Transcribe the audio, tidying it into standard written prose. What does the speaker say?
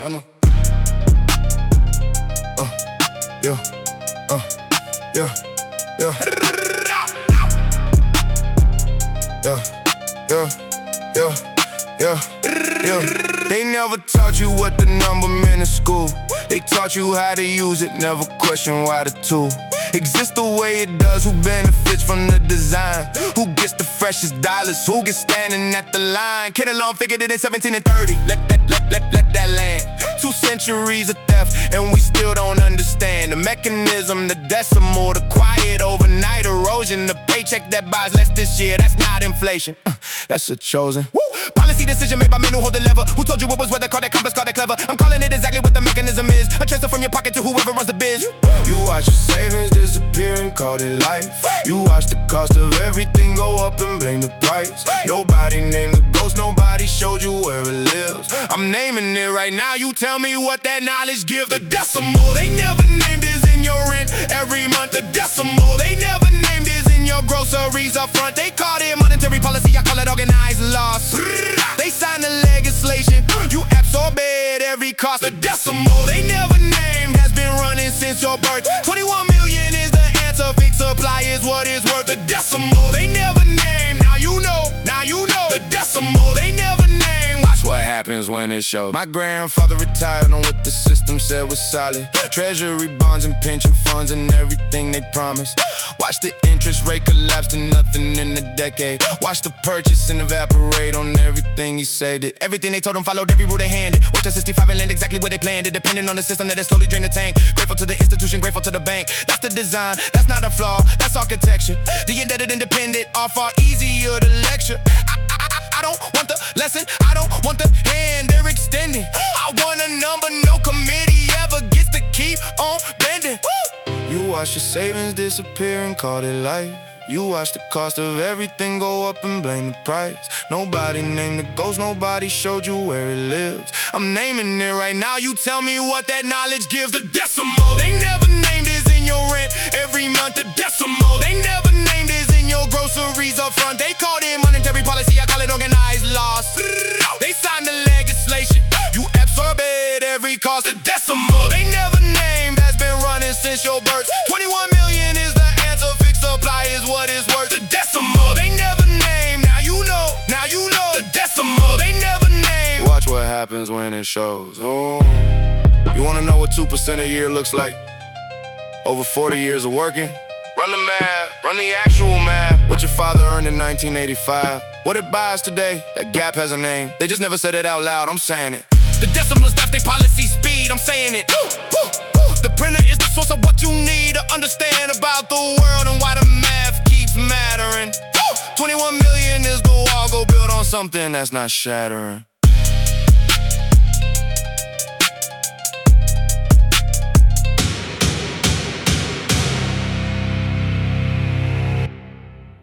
I know. Yeah, yeah, yeah. Yeah. They never taught you what the number meant in school. They taught you how to use it, never question why the tool exists the way it does. Who benefits from the design? Who gets the freshest dollars? Who gets standing at the line? Ken Long figured it in 1730. Let that land. 2 centuries of theft, and we still don't understand the mechanism, the decimal, the quiet overnight erosion. The paycheck that buys less this year, that's not inflation. That's a chosen policy decision made by men who hold the lever. Who told you it was weather? Call that compass, call that clever. I'm calling it exactly what the mechanism is. A transfer from your pocket to whoever runs the biz. You watch your savings disappear and call it life. You watch the cost of everything go up and blame the price. Nobody named the ghost, nobody showed you where it lives. I'm naming it right now, you tell me what that knowledge gives. The decimal, they never named is in your rent every month. The decimal, they never named is in your groceries up front. They called it monetary policy, I call it organized loss. They signed the legislation, you absorb it every cost. The decimal, they never named, has been running since your birth. 21 million is the answer, fixed supply is what it's worth. The decimal, they never named, now you know. The decimal, they never named. Watch what happens when it shows. My grandfather retired on what the system said was solid. Treasury bonds and pension funds and everything they promised. Watch the interest rate collapse to nothing in a decade. Watch the purchase and evaporate on everything he saved it. Everything they told him followed every rule they handed. Watch the 65 and land exactly where they planned it. Depending on the system that has slowly drained the tank. Grateful to the institution, grateful to the bank. That's the design, that's not a flaw, that's architecture. The indebted independent are far easier to lecture. I don't want the lesson, I don't want the hand they're extending. I want a number no committee ever gets to keep on bending. You watch your savings disappear and call it life. You watch the cost of everything go up and blame the price. Nobody named the ghost, nobody showed you where it lives. I'm naming it right now, you tell me what that knowledge gives. The decimal, they never named is in your rent every month. The decimal, they never named is in your groceries up front. They called it monetary policy, I call it organized loss. They signed the legislation, you absorb it every cost. The decimal, they never named, has been running since your birth. 21 million is the answer, fixed supply is what it's worth. The decimal, they never named, now you know. The decimal, they never named. Watch what happens when it shows. Oh, you wanna know what 2% a year looks like? Over 40 years of working? Run the math, run the actual math. What your father earned in 1985, what it buys today, that gap has a name. They just never said it out loud, I'm saying it. The decimal is not their policy speed, I'm saying it. The printer is the source of what you need to understand about the world and why the math keeps mattering. 21 million is the wall, go build on something that's not shattering.